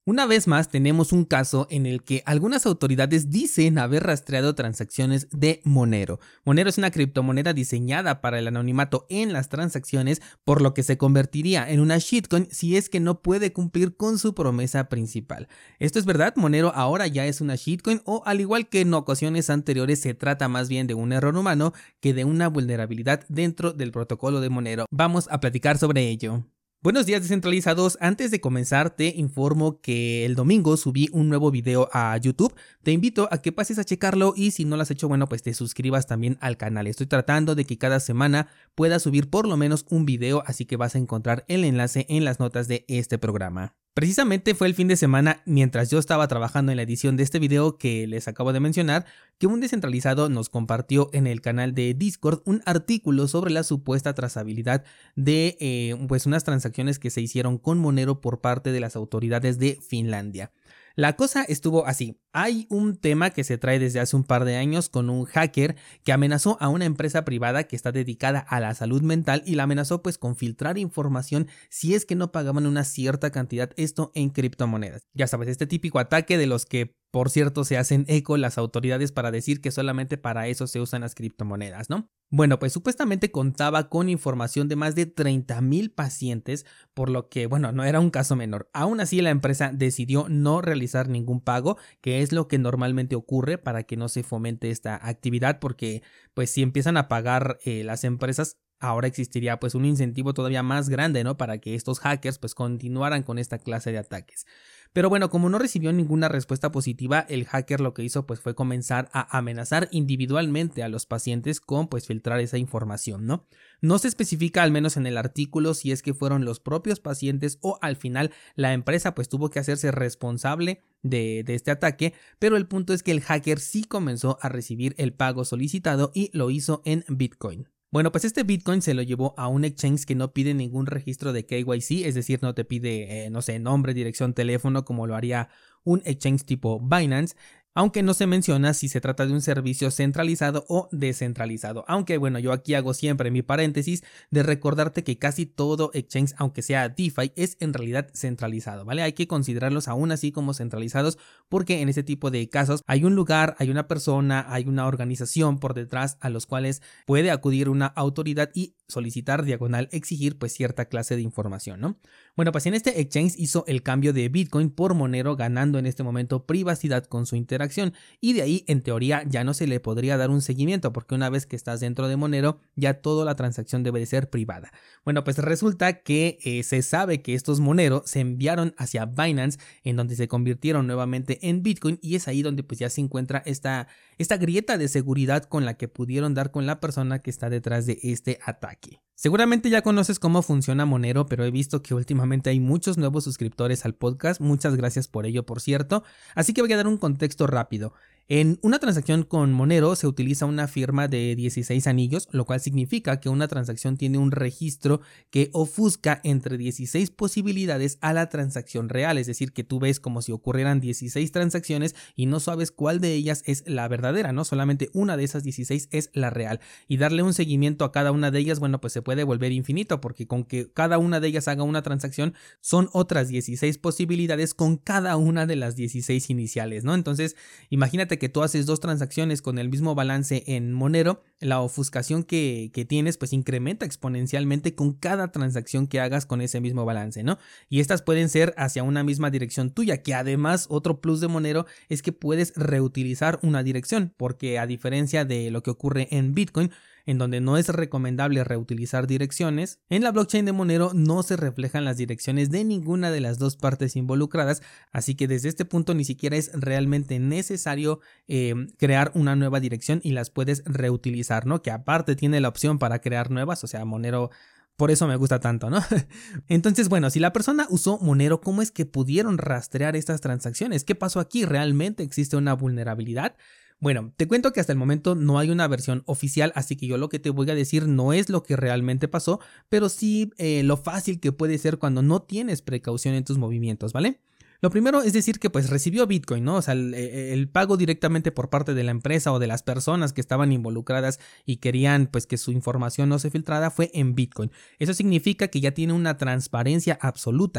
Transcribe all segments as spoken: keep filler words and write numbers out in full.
Una vez más tenemos un caso en el que algunas autoridades dicen haber rastreado transacciones de Monero. Monero es una criptomoneda diseñada para el anonimato en las transacciones, por lo que se convertiría en una shitcoin si es que no puede cumplir con su promesa principal. ¿Esto es verdad? ¿Monero ahora ya es una shitcoin o, al igual que en ocasiones anteriores, se trata más bien de un error humano que de una vulnerabilidad dentro del protocolo de Monero? Vamos a platicar sobre ello. Buenos días descentralizados, antes de comenzar te informo que el domingo subí un nuevo video a YouTube. Te invito a que pases a checarlo y si no lo has hecho, bueno, pues te suscribas también al canal. Estoy tratando de que cada semana pueda subir por lo menos un video, así que vas a encontrar el enlace en las notas de este programa. Precisamente fue el fin de semana, mientras yo estaba trabajando en la edición de este video que les acabo de mencionar, que un descentralizado nos compartió en el canal de Discord un artículo sobre la supuesta trazabilidad de eh, pues unas transacciones que se hicieron con Monero por parte de las autoridades de Finlandia. La cosa estuvo así. Hay un tema que se trae desde hace un par de años con un hacker que amenazó a una empresa privada que está dedicada a la salud mental y la amenazó pues con filtrar información si es que no pagaban una cierta cantidad, esto en criptomonedas. Ya sabes, este típico ataque de los que por cierto se hacen eco las autoridades para decir que solamente para eso se usan las criptomonedas, ¿no? Bueno, pues supuestamente contaba con información de más de treinta mil pacientes, por lo que, bueno, no era un caso menor. Aún así, la empresa decidió no realizar ningún pago, que es lo que normalmente ocurre para que no se fomente esta actividad, porque pues si empiezan a pagar eh, las empresas, ahora existiría pues un incentivo todavía más grande, ¿no? Para que estos hackers pues continuaran con esta clase de ataques. Pero bueno, como no recibió ninguna respuesta positiva, el hacker lo que hizo pues fue comenzar a amenazar individualmente a los pacientes con pues filtrar esa información, ¿no? No se especifica, al menos en el artículo, si es que fueron los propios pacientes o al final la empresa pues tuvo que hacerse responsable de, de este ataque, pero el punto es que el hacker sí comenzó a recibir el pago solicitado y lo hizo en Bitcoin. Bueno, pues este Bitcoin se lo llevó a un exchange que no pide ningún registro de K Y C, es decir, no te pide, eh, no sé, nombre, dirección, teléfono, como lo haría un exchange tipo Binance, aunque no se menciona si se trata de un servicio centralizado o descentralizado. Aunque bueno, yo aquí hago siempre mi paréntesis de recordarte que casi todo exchange, aunque sea DeFi, es en realidad centralizado, ¿vale? Hay que considerarlos aún así como centralizados porque en este tipo de casos hay un lugar, hay una persona, hay una organización por detrás a los cuales puede acudir una autoridad y solicitar, diagonal, exigir pues cierta clase de información, ¿no? Bueno, pues en este exchange hizo el cambio de Bitcoin por Monero, ganando en este momento privacidad con su interacción, y de ahí en teoría ya no se le podría dar un seguimiento porque una vez que estás dentro de Monero ya toda la transacción debe de ser privada. Bueno, pues resulta que eh, se sabe que estos Monero se enviaron hacia Binance, en donde se convirtieron nuevamente en Bitcoin, y es ahí donde pues ya se encuentra esta, esta grieta de seguridad con la que pudieron dar con la persona que está detrás de este ataque. Seguramente ya conoces cómo funciona Monero, pero he visto que últimamente hay muchos nuevos suscriptores al podcast. Muchas gracias por ello, por cierto. Así que voy a dar un contexto rápido. En una transacción con Monero se utiliza una firma de dieciséis anillos, lo cual significa que una transacción tiene un registro que ofusca entre dieciséis posibilidades a la transacción real, es decir, que tú ves como si ocurrieran dieciséis transacciones y no sabes cuál de ellas es la verdadera, ¿no? Solamente una de esas dieciséis es la real, y darle un seguimiento a cada una de ellas, bueno, pues se puede volver infinito, porque con que cada una de ellas haga una transacción son otras dieciséis posibilidades con cada una de las dieciséis iniciales, ¿no? Entonces, imagínate que tú haces dos transacciones con el mismo balance en Monero, la ofuscación que, que tienes pues incrementa exponencialmente con cada transacción que hagas con ese mismo balance, ¿no? Y estas pueden ser hacia una misma dirección tuya, que además otro plus de Monero es que puedes reutilizar una dirección, porque a diferencia de lo que ocurre en Bitcoin, en donde no es recomendable reutilizar direcciones, en la blockchain de Monero no se reflejan las direcciones de ninguna de las dos partes involucradas, así que desde este punto ni siquiera es realmente necesario eh, crear una nueva dirección y las puedes reutilizar, ¿no? Que aparte tiene la opción para crear nuevas, o sea, Monero... Por eso me gusta tanto, ¿no? Entonces, bueno, si la persona usó Monero, ¿cómo es que pudieron rastrear estas transacciones? ¿Qué pasó aquí? ¿Realmente existe una vulnerabilidad? Bueno, te cuento que hasta el momento no hay una versión oficial, así que yo lo que te voy a decir no es lo que realmente pasó, pero sí eh, lo fácil que puede ser cuando no tienes precaución en tus movimientos, ¿vale? Lo primero es decir que pues recibió Bitcoin, ¿no? O sea, el, el pago directamente por parte de la empresa o de las personas que estaban involucradas y querían pues que su información no se filtrara fue en Bitcoin. Eso significa que ya tiene una transparencia absoluta.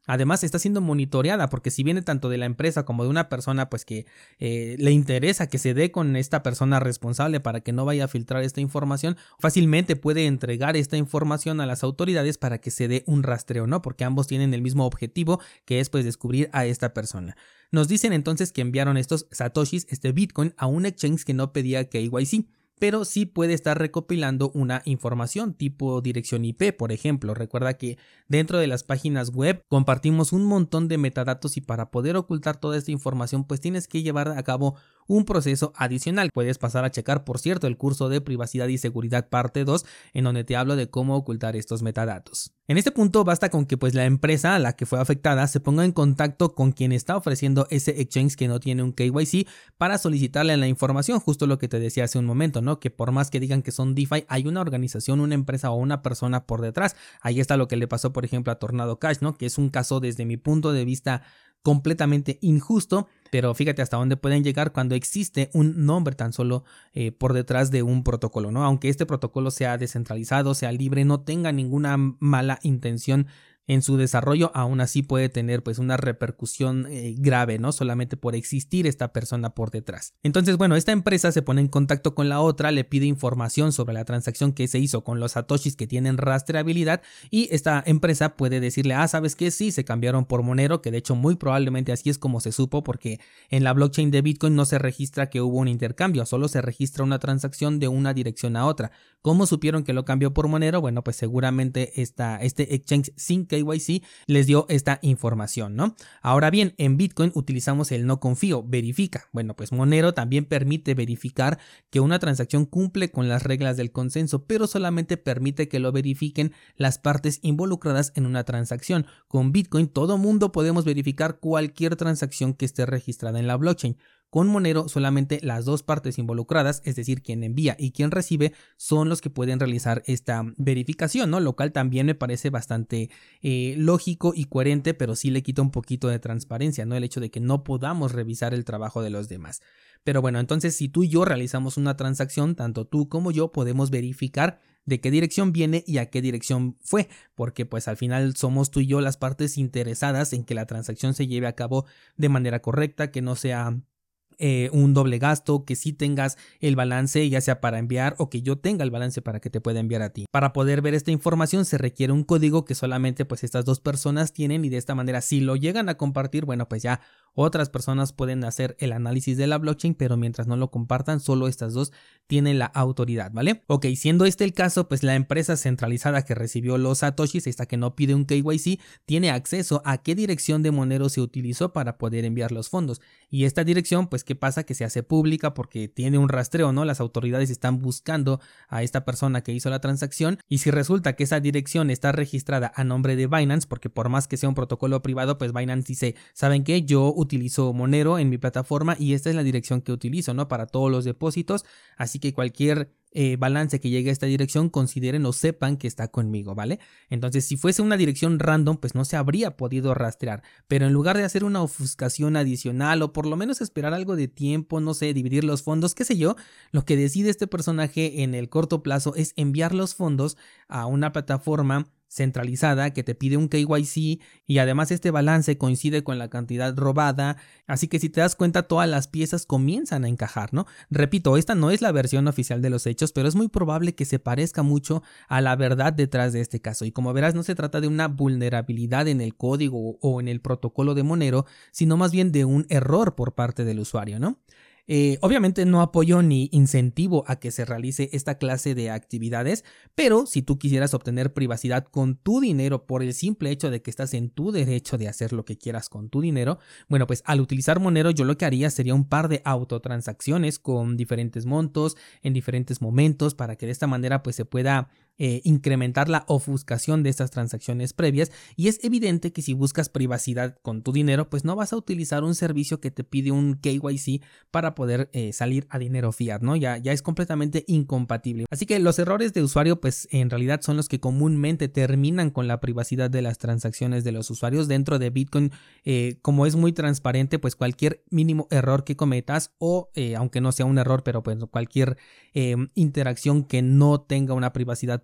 Además está siendo monitoreada, porque si viene tanto de la empresa como de una persona pues que eh, le interesa que se dé con esta persona responsable para que no vaya a filtrar esta información, fácilmente puede entregar esta información a las autoridades para que se dé un rastreo, ¿no? Porque ambos tienen el mismo objetivo, que es pues descubrir a esta persona. Nos dicen entonces que enviaron estos satoshis, este Bitcoin, a un exchange que no pedía K Y C, pero sí puede estar recopilando una información tipo dirección I P, por ejemplo. Recuerda que dentro de las páginas web compartimos un montón de metadatos y para poder ocultar toda esta información pues tienes que llevar a cabo un proceso adicional. Puedes pasar a checar, por cierto, el curso de privacidad y seguridad parte dos, en donde te hablo de cómo ocultar estos metadatos. En este punto basta con que pues la empresa a la que fue afectada se ponga en contacto con quien está ofreciendo ese exchange que no tiene un K Y C para solicitarle la información, justo lo que te decía hace un momento, ¿no? Que por más que digan que son DeFi, hay una organización, una empresa o una persona por detrás. Ahí está lo que le pasó, por ejemplo, a Tornado Cash, ¿no? Que es un caso desde mi punto de vista completamente injusto, pero fíjate hasta dónde pueden llegar cuando existe un nombre tan solo eh, por detrás de un protocolo, ¿no? Aunque este protocolo sea descentralizado, sea libre, no tenga ninguna mala intención en su desarrollo, aún así puede tener pues una repercusión eh, grave, ¿no? Solamente por existir esta persona por detrás. Entonces, bueno, esta empresa se pone en contacto con la otra, le pide información sobre la transacción que se hizo con los satoshis que tienen rastreabilidad y esta empresa puede decirle, ah, ¿sabes qué? Sí, se cambiaron por Monero, que de hecho muy probablemente así es como se supo, porque en la blockchain de Bitcoin no se registra que hubo un intercambio, solo se registra una transacción de una dirección a otra. ¿Cómo supieron que lo cambió por Monero? Bueno, pues seguramente esta, este exchange sin K Y C les dio esta información, ¿no? Ahora bien, en Bitcoin utilizamos el no confío, verifica. Bueno, pues Monero también permite verificar que una transacción cumple con las reglas del consenso, pero solamente permite que lo verifiquen las partes involucradas en una transacción. Con Bitcoin todo mundo podemos verificar cualquier transacción que esté registrada en la blockchain. Con Monero solamente las dos partes involucradas, es decir, quien envía y quien recibe, son los que pueden realizar esta verificación, ¿no? Lo cual también me parece bastante eh, lógico y coherente, pero sí le quita un poquito de transparencia, ¿no? El hecho de que no podamos revisar el trabajo de los demás. Pero bueno, entonces si tú y yo realizamos una transacción, tanto tú como yo podemos verificar de qué dirección viene y a qué dirección fue, porque pues al final somos tú y yo las partes interesadas en que la transacción se lleve a cabo de manera correcta, que no sea Eh, un doble gasto, que sí tengas el balance ya sea para enviar o que yo tenga el balance para que te pueda enviar a ti. Para poder ver esta información se requiere un código que solamente pues estas dos personas tienen y de esta manera si lo llegan a compartir, bueno pues ya otras personas pueden hacer el análisis de la blockchain, pero mientras no lo compartan solo estas dos tienen la autoridad, ¿vale? Ok, siendo este el caso, pues la empresa centralizada que recibió los satoshis, esta que no pide un K Y C, tiene acceso a qué dirección de Monero se utilizó para poder enviar los fondos y esta dirección pues ¿qué pasa? Que se hace pública porque tiene un rastreo, ¿no? Las autoridades están buscando a esta persona que hizo la transacción y si resulta que esa dirección está registrada a nombre de Binance, porque por más que sea un protocolo privado, pues Binance dice, ¿saben qué? Yo utilizo Monero en mi plataforma y esta es la dirección que utilizo, ¿no? Para todos los depósitos, así que cualquier Eh, balance que llegue a esta dirección consideren o sepan que está conmigo, ¿vale? Entonces si fuese una dirección random pues no se habría podido rastrear, pero en lugar de hacer una ofuscación adicional o por lo menos esperar algo de tiempo, no sé, dividir los fondos, qué sé yo, lo que decide este personaje en el corto plazo es enviar los fondos a una plataforma centralizada que te pide un K Y C y además este balance coincide con la cantidad robada, así que si te das cuenta todas las piezas comienzan a encajar, ¿no? Repito, esta no es la versión oficial de los hechos, pero es muy probable que se parezca mucho a la verdad detrás de este caso y como verás no se trata de una vulnerabilidad en el código o en el protocolo de Monero, sino más bien de un error por parte del usuario, ¿no? Eh, obviamente no apoyo ni incentivo a que se realice esta clase de actividades, pero si tú quisieras obtener privacidad con tu dinero por el simple hecho de que estás en tu derecho de hacer lo que quieras con tu dinero, bueno pues al utilizar Monero yo lo que haría sería un par de autotransacciones con diferentes montos en diferentes momentos para que de esta manera pues se pueda Eh, incrementar la ofuscación de estas transacciones previas y es evidente que si buscas privacidad con tu dinero pues no vas a utilizar un servicio que te pide un K Y C para poder eh, salir a dinero fiat, ¿no? Ya, ya es completamente incompatible. Así que los errores de usuario pues en realidad son los que comúnmente terminan con la privacidad de las transacciones de los usuarios dentro de Bitcoin. Eh, como es muy transparente pues cualquier mínimo error que cometas o eh, aunque no sea un error pero pues cualquier eh, interacción que no tenga una privacidad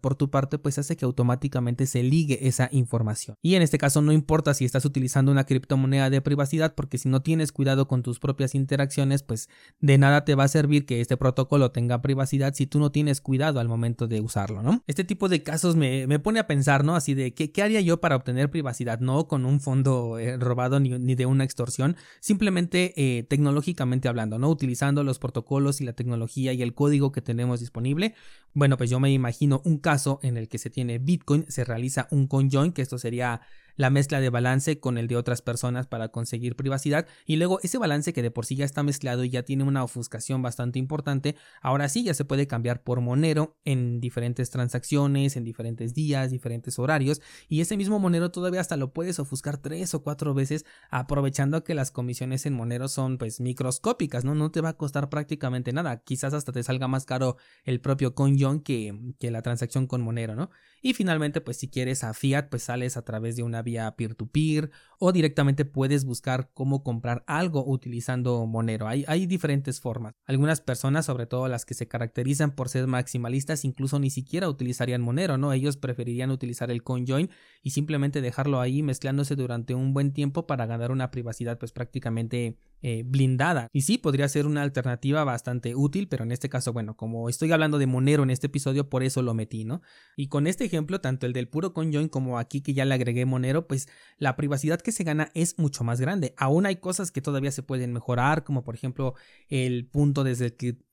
por tu parte, pues hace que automáticamente se ligue esa información. Y en este caso no importa si estás utilizando una criptomoneda de privacidad, porque si no tienes cuidado con tus propias interacciones, pues de nada te va a servir que este protocolo tenga privacidad si tú no tienes cuidado al momento de usarlo, ¿no? Este tipo de casos me, me pone a pensar, ¿no? Así de, ¿qué, qué haría yo para obtener privacidad? No con un fondo eh, robado ni, ni de una extorsión, simplemente eh, tecnológicamente hablando, ¿no? Utilizando los protocolos y la tecnología y el código que tenemos disponible. Bueno, pues yo me imagino un caso en el que se tiene Bitcoin, se realiza un conjoin, que esto sería la mezcla de balance con el de otras personas para conseguir privacidad, y luego ese balance que de por sí ya está mezclado y ya tiene una ofuscación bastante importante, ahora sí ya se puede cambiar por Monero en diferentes transacciones, en diferentes días, diferentes horarios, y ese mismo Monero todavía hasta lo puedes ofuscar tres o cuatro veces, aprovechando que las comisiones en Monero son pues microscópicas, ¿no? No te va a costar prácticamente nada, quizás hasta te salga más caro el propio conjoin que, que la transacción con Monero, ¿no? Y finalmente, pues si quieres a fiat, pues sales a través de una vía peer-to-peer o directamente puedes buscar cómo comprar algo utilizando Monero. Hay, hay diferentes formas. Algunas personas, sobre todo las que se caracterizan por ser maximalistas, incluso ni siquiera utilizarían Monero, ¿no? Ellos preferirían utilizar el conjoin y simplemente dejarlo ahí mezclándose durante un buen tiempo para ganar una privacidad pues prácticamente eh, blindada. Y sí, podría ser una alternativa bastante útil, pero en este caso, bueno, como estoy hablando de Monero en este episodio, por eso lo metí, ¿no? Y con este ejemplo, tanto el del puro conjoin como aquí que ya le agregué Monero, pues la privacidad que se gana es mucho más grande. Aún hay cosas que todavía se pueden mejorar, como por ejemplo el punto desde el que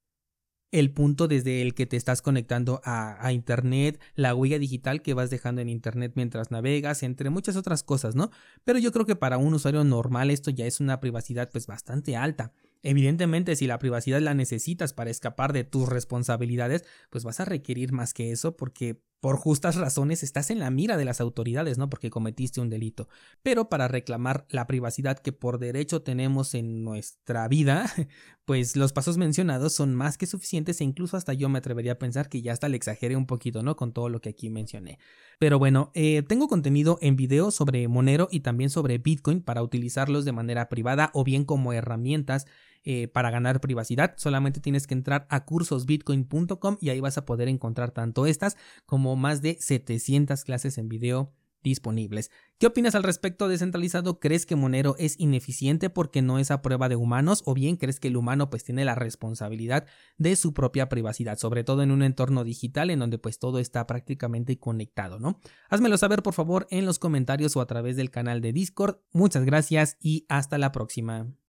el punto desde el que te estás conectando a, a internet, la huella digital que vas dejando en internet mientras navegas, entre muchas otras cosas, ¿no? Pero yo creo que para un usuario normal esto ya es una privacidad pues bastante alta. Evidentemente, si la privacidad la necesitas para escapar de tus responsabilidades, pues vas a requerir más que eso porque por justas razones estás en la mira de las autoridades, ¿no? Porque cometiste un delito. Pero para reclamar la privacidad que por derecho tenemos en nuestra vida, pues los pasos mencionados son más que suficientes e incluso hasta yo me atrevería a pensar que ya hasta le exageré un poquito, ¿no? Con todo lo que aquí mencioné. Pero bueno, eh, tengo contenido en video sobre Monero y también sobre Bitcoin para utilizarlos de manera privada o bien como herramientas eh, para ganar privacidad. Solamente tienes que entrar a cursos bitcoin punto com y ahí vas a poder encontrar tanto estas como más de setecientas clases en video disponibles. ¿Qué opinas al respecto, descentralizado? ¿Crees que Monero es ineficiente porque no es a prueba de humanos o bien crees que el humano pues tiene la responsabilidad de su propia privacidad, sobre todo en un entorno digital en donde pues todo está prácticamente conectado, ¿no? Házmelo saber por favor en los comentarios o a través del canal de Discord. Muchas gracias y hasta la próxima.